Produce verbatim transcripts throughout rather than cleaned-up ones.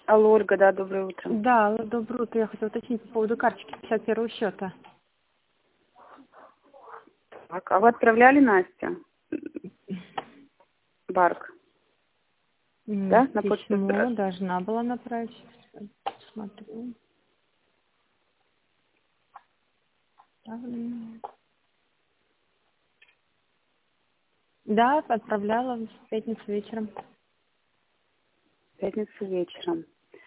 Алло, Ольга, да, доброе утро. Да, алло, доброе утро. Я хотела уточнить по поводу карточки пятьдесят первого счета. Так, а вы отправляли Настя? Барк, М, да, на почту Письмо сброс? должна была направить. Смотрю. М. Да, отправляла в пятницу вечером. В пятницу вечером.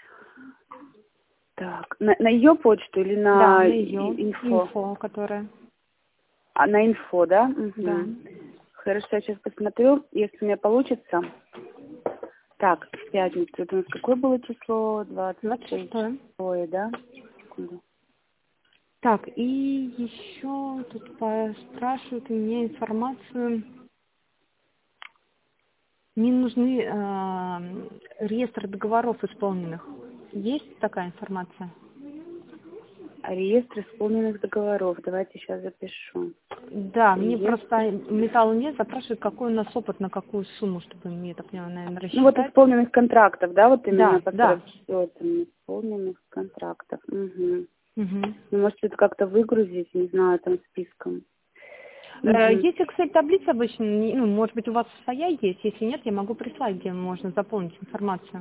Так, на, на ее почту или Да, на на ее и- инфо? инфо, которая. А, на инфо, да? Да. Угу. Хорошо, я сейчас посмотрю, если у меня получится. Так, в пятницу. Это у нас какое было число? двадцать двадцать шестое. шестое, да? Секунду. Так, и еще тут спрашивают у меня информацию. Мне нужны э, реестр договоров исполненных. Есть такая информация? Реестр исполненных договоров. Давайте сейчас запишу. Да, мне Реестр. просто металл нет, запрашивают, какой у нас опыт, на какую сумму, чтобы мне, так понимаю, наверное, Ну вот рассчитать. исполненных контрактов, да, вот именно Да, по да. сорок четвёртому исполненных контрактов. Угу. Мгм. Вы можете это как-то выгрузить, не знаю, там списком. Э, Угу. Есть Excel-таблица обычно, не- ну, может быть, у вас своя есть, если нет, я могу прислать, где можно заполнить информацию.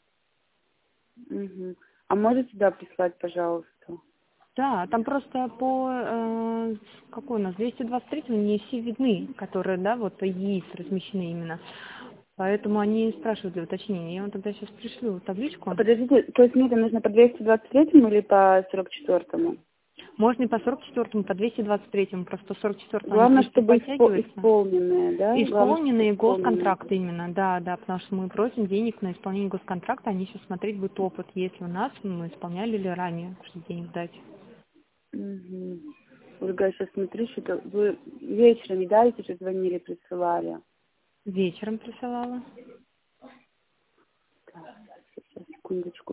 Угу. А можете сюда прислать, пожалуйста? Да, там просто по, э, какой у нас, двести двадцать три не все видны, которые, да, вот ЕИС размещены именно. Поэтому они спрашивают для уточнения. Я вам тогда сейчас пришлю А табличку. подождите, то есть мне это нужно по двести двадцать третьему или по сорок четвёртому? Можно и по сорок четвёртому, по двести двадцать третьему, просто по сорок четвёртому они Главное, чаще чтобы испо- подтягиваются. исполненные, да? Главное, чтобы Исполненные исполненные. госконтракты именно, да, да, потому что мы просим денег на исполнение госконтракта, они сейчас смотреть будут опыт, если у нас мы исполняли ли ранее, чтобы денег дать. Угу. Ольга, я сейчас смотрю, что вы вечером, да, эти же звонили, присылали. Вечером присылала. Так, сейчас, секундочку.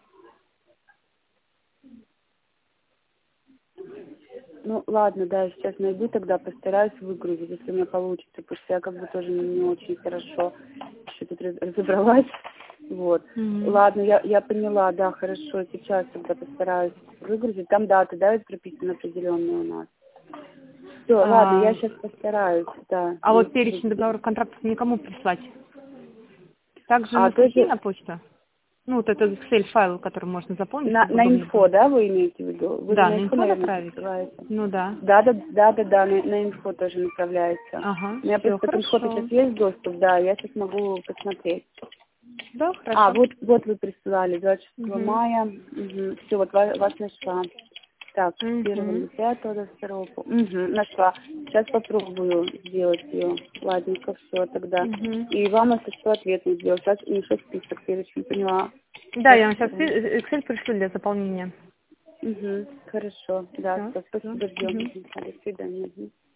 Ну, ладно, да, я сейчас найду, тогда постараюсь выгрузить, если у меня получится, потому что я как бы тоже не очень хорошо еще тут раз- разобралась. Вот. Мгм. Ладно, я, я поняла, да, хорошо, сейчас тогда постараюсь выгрузить. Там даты, да, ведь прописаны определенные у нас. Все, ладно, я А, сейчас постараюсь, да. а Ну, вот перечень договоров контрактов никому прислать? Также А на свой тоже на почту? Ну, вот этот Excel файл, который можно заполнить, на, чтобы на удобно было. инфо, да, вы имеете в виду? Вы же Да, на на инфо, инфо наверное, направить? присылаете. Ну да. Да, да, да, да, да, на, на инфо тоже направляется. Ага, У меня все, просто к инфо сейчас хорошо. есть доступ, да, я сейчас могу посмотреть. Да, А, хорошо. вот, вот вы присылали, двадцать шестого Угу. мая. Угу. Все, вот вас, вас нашла. Так, с первого Угу. до пятого до второго. Угу, нашла. Сейчас попробую сделать ее. Ладненько, все тогда. Угу. И вам, если что, ответ не сделал. Сейчас еще список перечень, поняла. Да, я вам сейчас Хорошо. Excel пришлю для заполнения. Угу, хорошо. Да, Все, всё, все. спасибо, ждем. Угу. Мгм. До свидания. Мгм.